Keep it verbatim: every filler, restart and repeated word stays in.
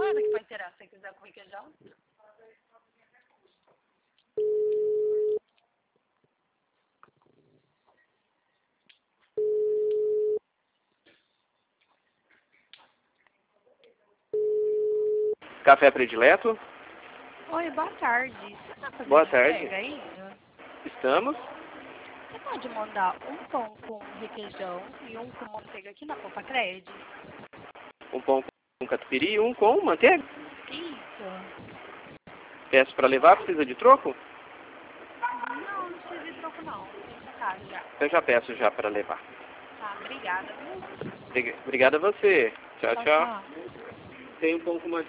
nada que vai inteirar. Se você quiser com requeijão. Café predileto? Oi, boa tarde. Você tá fazendo Boa tarde. entrega aí? Estamos? Você pode mandar um pão com requeijão e um com manteiga aqui na Copa Cred? Um pão com catupiry e um com manteiga? Isso. Peço para levar, precisa de troco? Não, não precisa de troco não. Tem sua casa já. Eu já peço já para levar. Tá, obrigada, viu? Obrigado a você. Tchau, Tchau, tchau. tchau. Tem um pão com manteiga.